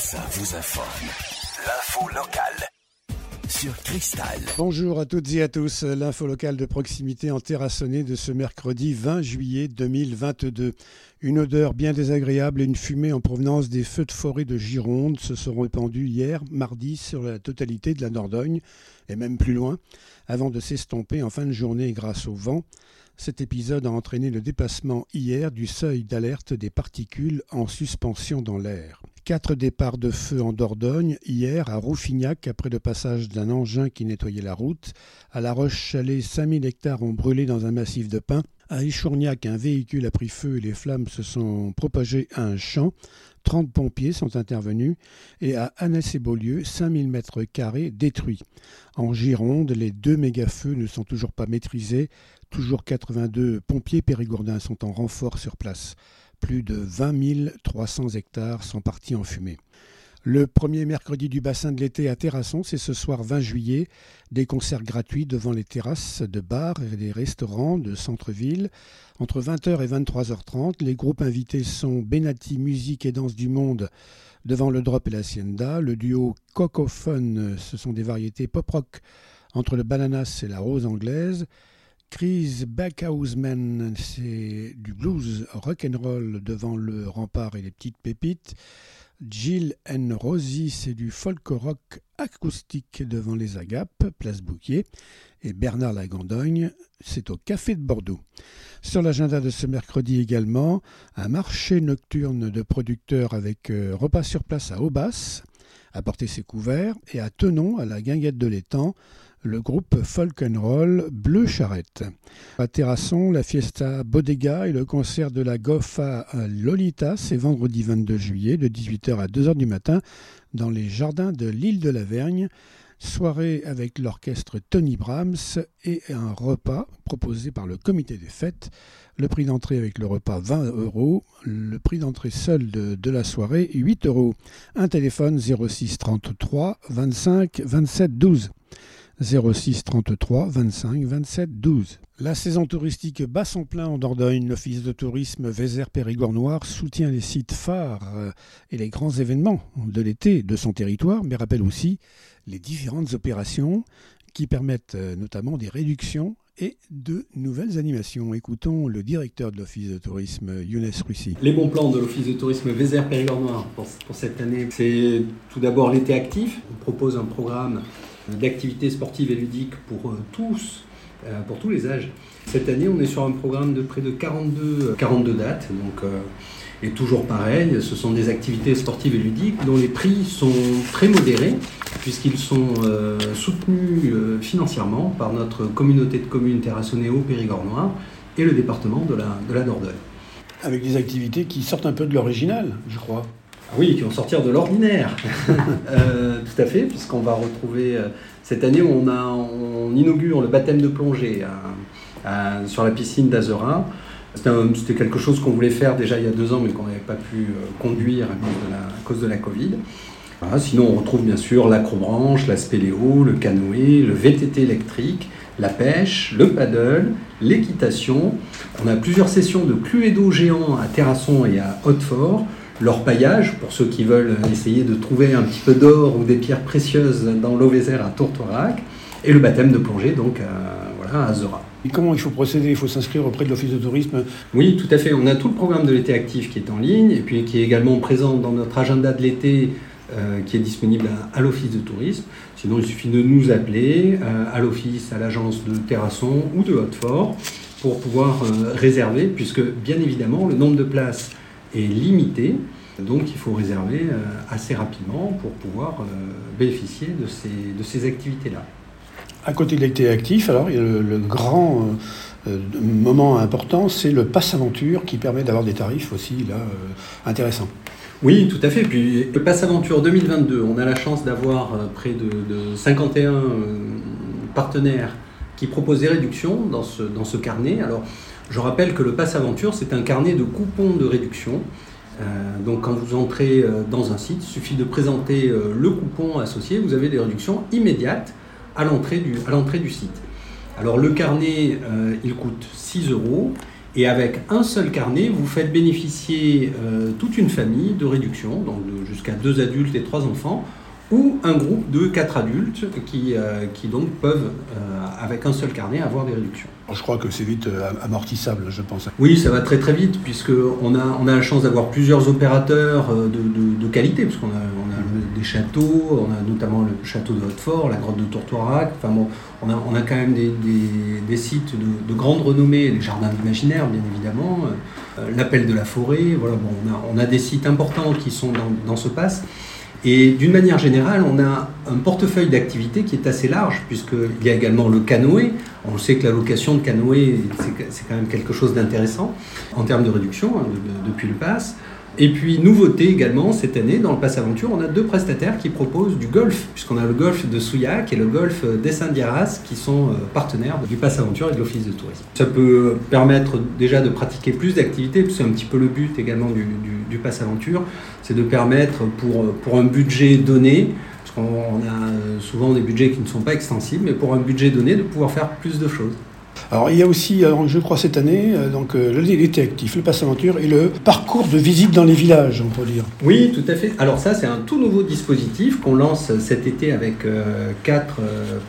ça vous informe. L'info locale sur Cristal. Bonjour à toutes et à tous. L'info locale de proximité en Terrassonnais de ce mercredi 20 juillet 2022. Une odeur bien désagréable et une fumée en provenance des feux de forêt de Gironde se sont répandus hier, mardi, sur la totalité de la Dordogne, et même plus loin, avant de s'estomper en fin de journée grâce au vent. Cet épisode a entraîné le dépassement hier du seuil d'alerte des particules en suspension dans l'air. 4 départs de feu en Dordogne, hier à Rouffignac, après le passage d'un engin qui nettoyait la route. À La Roche-Chalais, 5000 hectares ont brûlé dans un massif de pins. À Échourgnac, un véhicule a pris feu et les flammes se sont propagées à un champ. 30 pompiers sont intervenus. Et à Annès-et-Beaulieu, 5000 mètres carrés détruits. En Gironde, les 2 méga-feux ne sont toujours pas maîtrisés. Toujours 82 pompiers périgourdins sont en renfort sur place. Plus de 20 300 hectares sont partis en fumée. Le premier mercredi du bassin de l'été à Terrasson, c'est ce soir 20 juillet. Des concerts gratuits devant les terrasses de bars et des restaurants de centre-ville. Entre 20h et 23h30, les groupes invités sont Benati Musique et Danse du Monde devant le Drop et l'Hacienda. Le duo Cocophone, ce sont des variétés pop-rock entre le Bananas et la Rose anglaise. Chris Backhouseman, c'est du blues rock'n'roll devant le Rempart et les Petites Pépites. Jill and Rosie, c'est du folk rock acoustique devant les Agapes, place Bouquier. Et Bernard Lagandogne, c'est au Café de Bordeaux. Sur l'agenda de ce mercredi également, un marché nocturne de producteurs avec repas sur place à Aubas, apporter ses couverts, et à Tenon, à la Guinguette de l'Étang, le groupe folk and roll Bleu Charrette. À Terrasson, la Fiesta Bodega et le concert de la Goffa Lolita, c'est vendredi 22 juillet de 18h à 2h du matin dans les jardins de l'île de la Vergne. Soirée avec l'orchestre Tony Brahms et un repas proposé par le comité des fêtes. Le prix d'entrée avec le repas 20 €, le prix d'entrée seul de la soirée 8 €. Un téléphone 06 33 25 27 12. 06 33 25 27 12. La saison touristique bat son plein en Dordogne. L'Office de tourisme Vézère-Périgord-Noir soutient les sites phares et les grands événements de l'été de son territoire, mais rappelle aussi les différentes opérations qui permettent notamment des réductions et de nouvelles animations. Écoutons le directeur de l'Office de tourisme, Younes Russi. Les bons plans de l'Office de tourisme Vézère-Périgord-Noir pour cette année, c'est tout d'abord l'été actif. On propose un programme d'activités sportives et ludiques pour tous les âges. Cette année, on est sur un programme de près de 42 dates, et toujours pareil, ce sont des activités sportives et ludiques dont les prix sont très modérés, puisqu'ils sont soutenus financièrement par notre communauté de communes Terrassonnais-Haut Périgord Noir et le département de la Dordogne. Avec des activités qui sortent un peu de l'original, je crois. Oui, qui vont sortir de l'ordinaire. Tout à fait, puisqu'on va retrouver... cette année, on inaugure le baptême de plongée sur la piscine d'Azerin. C'était quelque chose qu'on voulait faire déjà il y a 2 ans, mais qu'on n'avait pas pu conduire à cause de la Covid. Voilà, sinon, on retrouve bien sûr l'acrobranche, la spéléo, le canoë, le VTT électrique, la pêche, le paddle, l'équitation. On a plusieurs sessions de cluedo géant à Terrasson et à Hautefort. L'orpaillage, pour ceux qui veulent essayer de trouver un petit peu d'or ou des pierres précieuses dans l'eau Vézère à Tourtoirac, et le baptême de plongée donc à Azerin. Et comment il faut procéder ? Il faut s'inscrire auprès de l'Office de tourisme ? Oui, tout à fait. On a tout le programme de l'été actif qui est en ligne, et puis qui est également présent dans notre agenda de l'été qui est disponible à l'Office de tourisme. Sinon, il suffit de nous appeler à l'Office, à l'agence de Terrasson ou de Hautefort pour pouvoir réserver, puisque bien évidemment, le nombre de places est limité, donc il faut réserver assez rapidement pour pouvoir bénéficier de ces activités-là. À côté de l'été actif, alors, il y a le grand moment important, c'est le Pass Aventure qui permet d'avoir des tarifs aussi intéressants. Oui, tout à fait. Puis le Pass Aventure 2022, on a la chance d'avoir près de 51 partenaires qui proposent des réductions dans ce carnet. Alors, je rappelle que le Pass Aventure, c'est un carnet de coupons de réduction. Donc quand vous entrez dans un site, il suffit de présenter le coupon associé, vous avez des réductions immédiates à l'entrée du site. Alors le carnet, il coûte 6 €. Et avec un seul carnet, vous faites bénéficier toute une famille de réduction, donc jusqu'à 2 adultes et 3 enfants, ou un groupe de 4 adultes qui donc peuvent, avec un seul carnet, avoir des réductions. Je crois que c'est vite amortissable, je pense. Oui, ça va très très vite, puisqu'on a la chance d'avoir plusieurs opérateurs de qualité, parce qu'on a des châteaux, on a notamment le château de Hautefort, la grotte de Tourtoirac, enfin bon, on a quand même des sites de grande renommée, les jardins de l'imaginaire, bien évidemment, l'appel de la forêt, voilà, bon, on a des sites importants qui sont dans ce pass. Et d'une manière générale, on a un portefeuille d'activités qui est assez large, puisqu'il y a également le canoë. On sait que la location de canoë, c'est quand même quelque chose d'intéressant en termes de réduction depuis le pass. Et puis, nouveauté également, cette année, dans le Pass Aventure, on a 2 prestataires qui proposent du golf, puisqu'on a le golf de Souillac et le golf d'Essin-Diarras, qui sont partenaires du Pass Aventure et de l'Office de tourisme. Ça peut permettre déjà de pratiquer plus d'activités, parce que c'est un petit peu le but également du Pass Aventure, c'est de permettre pour un budget donné, parce qu'on a souvent des budgets qui ne sont pas extensibles, mais pour un budget donné, de pouvoir faire plus de choses. Alors il y a aussi, je crois cette année, l'été actif, le Pass Aventure et le parcours de visite dans les villages, on peut dire. Oui, tout à fait. Alors ça, c'est un tout nouveau dispositif qu'on lance cet été avec 4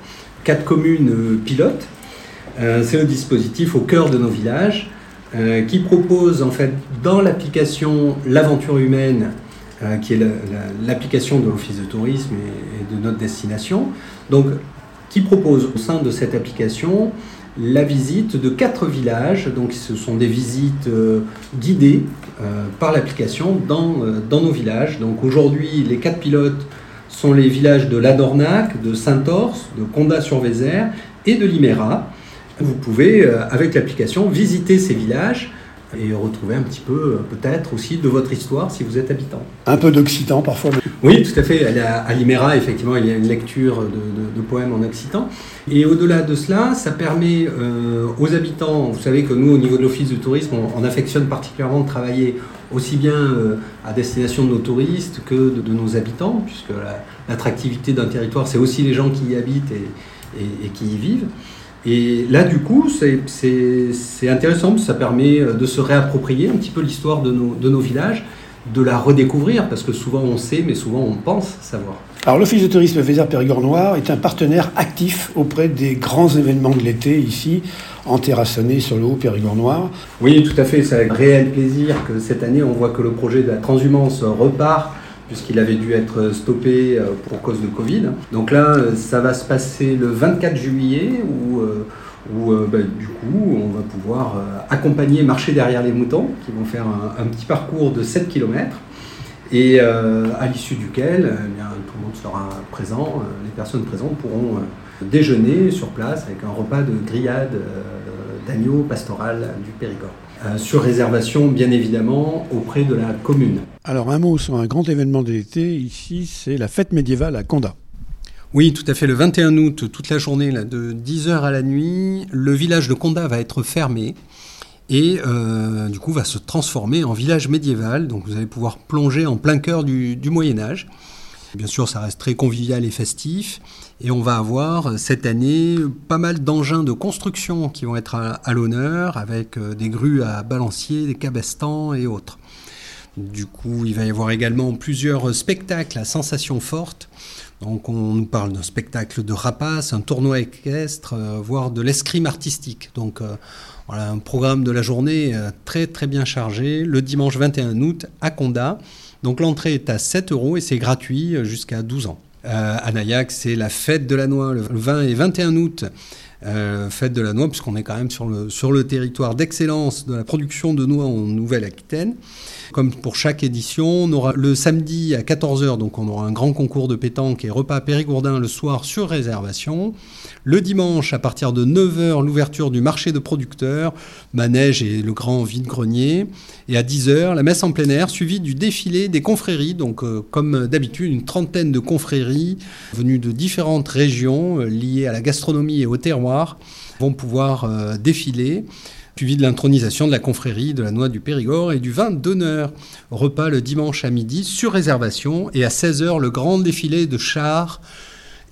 communes pilotes. C'est le dispositif au cœur de nos villages qui propose en fait dans l'application L'Aventure Humaine, qui est l'application de l'Office de tourisme et de notre destination, donc qui propose au sein de cette application la visite de 4 villages. Donc ce sont des visites guidées par l'application dans nos villages. Donc aujourd'hui, les 4 pilotes sont les villages de Ladornac, de Saint-Ors, de Condat-sur-Vézère et de Liméra. Vous pouvez, avec l'application, visiter ces villages et retrouver un petit peu, peut-être aussi, de votre histoire si vous êtes habitant. Un peu d'occitan parfois. Oui, tout à fait. À Liméra, effectivement, il y a une lecture de poèmes en occitan. Et au-delà de cela, ça permet aux habitants, vous savez que nous, au niveau de l'Office de tourisme, on affectionne particulièrement de travailler aussi bien à destination de nos touristes que de nos habitants, puisque l'attractivité d'un territoire, c'est aussi les gens qui y habitent et qui y vivent. Et là, du coup, c'est intéressant, parce que ça permet de se réapproprier un petit peu l'histoire de nos villages, de la redécouvrir, parce que souvent on sait, mais souvent on pense savoir. Alors l'Office de tourisme Vézère-Périgord-Noir est un partenaire actif auprès des grands événements de l'été ici, en Terrassonnais sur le Haut-Périgord-Noir. Oui, tout à fait, c'est avec réel plaisir que cette année on voit que le projet de la transhumance repart, puisqu'il avait dû être stoppé pour cause de Covid. Donc là, ça va se passer le 24 juillet, où du coup, on va pouvoir accompagner Marcher derrière les moutons, qui vont faire un petit parcours de 7 km, et à l'issue duquel tout le monde sera présent, les personnes présentes pourront déjeuner sur place avec un repas de grillade d'agneau pastoral du Périgord. Sur réservation, bien évidemment, auprès de la commune. Alors un mot sur un grand événement de l'été, ici c'est la fête médiévale à Condat. Oui, tout à fait, le 21 août, toute la journée, là, de 10h à la nuit, le village de Condat va être fermé et du coup va se transformer en village médiéval, donc vous allez pouvoir plonger en plein cœur du Moyen-Âge. Bien sûr, ça reste très convivial et festif. Et on va avoir cette année pas mal d'engins de construction qui vont être à l'honneur, avec des grues à balancier, des cabestans et autres. Du coup, il va y avoir également plusieurs spectacles à sensations fortes. Donc on nous parle d'un spectacle de rapaces, un tournoi équestre, voire de l'escrime artistique. Donc voilà, un programme de la journée très très bien chargé, le dimanche 21 août à Condat. Donc l'entrée est à 7 € et c'est gratuit jusqu'à 12 ans. À Nayac, c'est la fête de la noix, le 20 et 21 août. Fête de la noix, puisqu'on est quand même sur le territoire d'excellence de la production de noix en Nouvelle-Aquitaine. Comme pour chaque édition, on aura le samedi à 14h, donc on aura un grand concours de pétanque et repas périgourdin le soir sur réservation. Le dimanche, à partir de 9h, l'ouverture du marché de producteurs, manège et le grand vide-grenier. Et à 10h, la messe en plein air, suivie du défilé des confréries. Donc, comme d'habitude, une trentaine de confréries venues de différentes régions liées à la gastronomie et au terroir vont pouvoir défiler, suivi de l'intronisation de la confrérie de la noix du Périgord et du vin d'honneur. Repas le dimanche à midi sur réservation et à 16h, le grand défilé de chars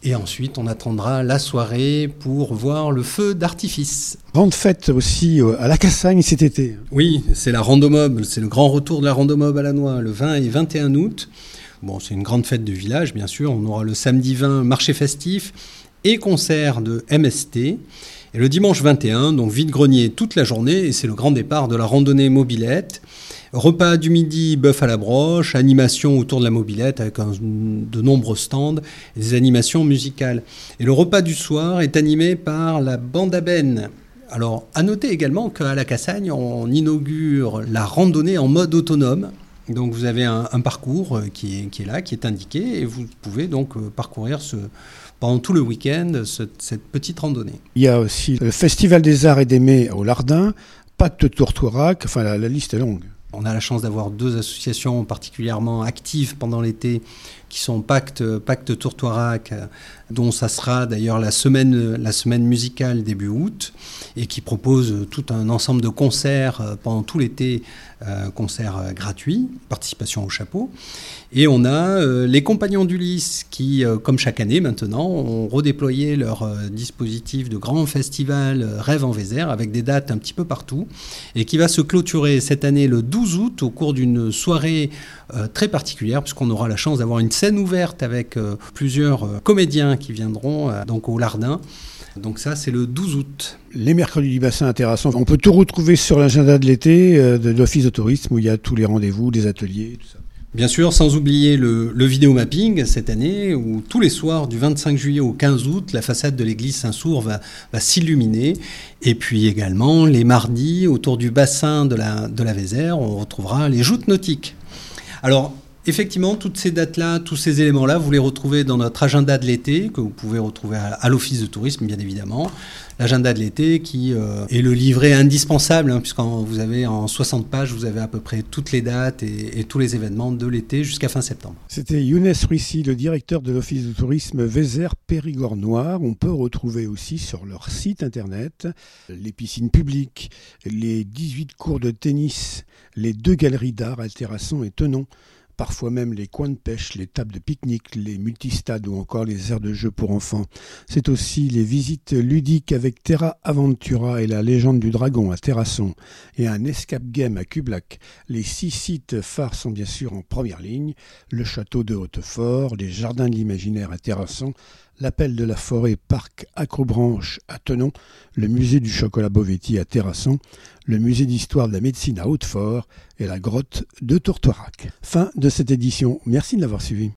Et ensuite, on attendra la soirée pour voir le feu d'artifice. Grande fête aussi à la Cassagne cet été. Oui, c'est la Randomob, c'est le grand retour de la Randomob à Lannoy, le 20 et 21 août. Bon, c'est une grande fête de village, bien sûr. On aura le samedi 20, marché festif et concert de MST. Et le dimanche 21, donc vide-grenier toute la journée, et c'est le grand départ de la randonnée mobilette. Repas du midi, bœuf à la broche, animation autour de la mobilette avec de nombreux stands et des animations musicales. Et le repas du soir est animé par la bande à Ben. Alors, à noter également qu'à la Cassagne, on inaugure la randonnée en mode autonome. Donc, vous avez un parcours qui est là, qui est indiqué, et vous pouvez donc parcourir pendant tout le week-end cette petite randonnée. Il y a aussi le Festival des Arts et des Mets au Lardin, Pacte Tourtoirac, enfin la liste est longue. On a la chance d'avoir 2 associations particulièrement actives pendant l'été qui sont Pacte Tourtoirac, dont ça sera d'ailleurs la semaine musicale début août, et qui propose tout un ensemble de concerts pendant tout l'été, concerts gratuits, participation au chapeau. Et on a les Compagnons d'Ulysse qui, comme chaque année maintenant, ont redéployé leur dispositif de grand festival Rêve en Vézère avec des dates un petit peu partout, et qui va se clôturer cette année le 12 août au cours d'une soirée très particulière, puisqu'on aura la chance d'avoir une scène ouverte avec plusieurs comédiens qui viendront donc au Lardin. Donc ça, c'est le 12 août. Les mercredis du bassin à Terrasson, on peut tout retrouver sur l'agenda de l'été de l'Office de tourisme où il y a tous les rendez-vous, des ateliers, tout ça. Bien sûr, sans oublier le vidéomapping cette année, où tous les soirs du 25 juillet au 15 août, la façade de l'église Saint-Sour va s'illuminer. Et puis également, les mardis, autour du bassin de la Vézère, on retrouvera les joutes nautiques. Alors, effectivement, toutes ces dates-là, tous ces éléments-là, vous les retrouvez dans notre agenda de l'été, que vous pouvez retrouver à l'Office de tourisme, bien évidemment. L'agenda de l'été qui est le livret indispensable, puisqu'en vous avez en 60 pages, vous avez à peu près toutes les dates et tous les événements de l'été jusqu'à fin septembre. C'était Younes Ruissi, le directeur de l'Office de tourisme Vézère-Périgord-Noir. On peut retrouver aussi sur leur site internet les piscines publiques, les 18 cours de tennis, les 2 galeries d'art à Terrasson et Tenon. Parfois même les coins de pêche, les tables de pique-nique, les multistades ou encore les aires de jeux pour enfants. C'est aussi les visites ludiques avec Terra Aventura et la légende du dragon à Terrasson et un escape game à Cublac. Les 6 sites phares sont bien sûr en première ligne, le château de Hautefort, les jardins de l'imaginaire à Terrasson, l'appel de la forêt parc Acrobranche à Tenon, le musée du chocolat Bovetti à Terrasson, le musée d'histoire de la médecine à Hautefort et la grotte de Tourtoirac. Fin de cette édition. Merci de l'avoir suivi.